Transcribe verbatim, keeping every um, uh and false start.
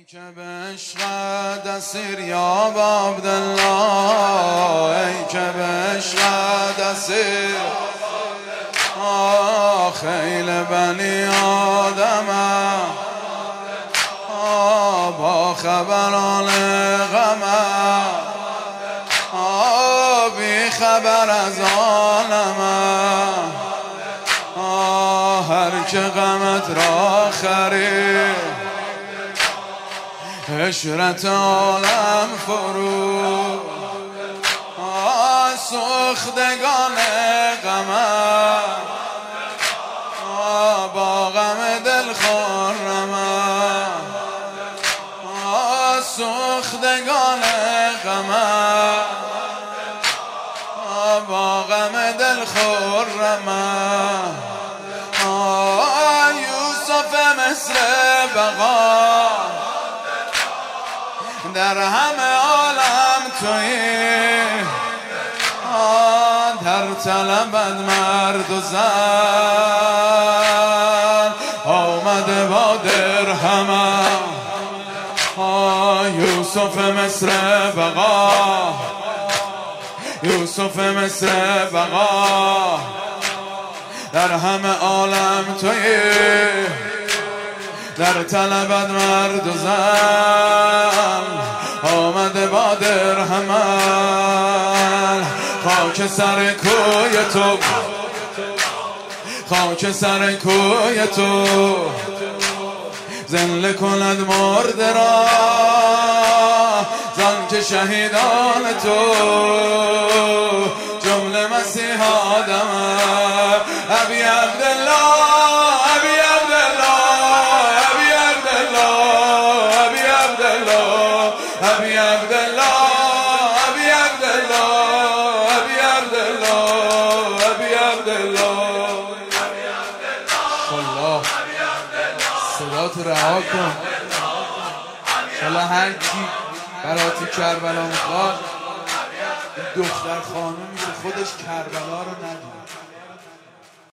که به عشقت اسیر یا عبدالله، ای که به عشقت اسیر خیل بنی آدمم با خبران غمم بی خبر از عالمم هر که غمت را خرید عشرت عالم فرو سوختگان غمم با غم دل خرمم سوختگان غمم با غم دل خرمم یوسف مصر بقا در همه عالم تویی در طلبت مرد و زن آمده با درهمم یوسف مصر بقا یوسف مصر بقا در همه عالم تویی در طلبت مرد و زن آمده با درهمن خاک سر کوی تو خاک سر کوی تو زنده کند مرده را زن که شهیدان تو جمله مسیح آدم ابی عبدالله ابی عبدالله ابی عبدالله ابی عبدالله ابی عبدالله ابی عبدالله ابی عبدالله ابی عبدالله الله صدا تو رها کن حالا هر کی برات کربلا میخواد دختر خانومی که خودش کربلا رو ندید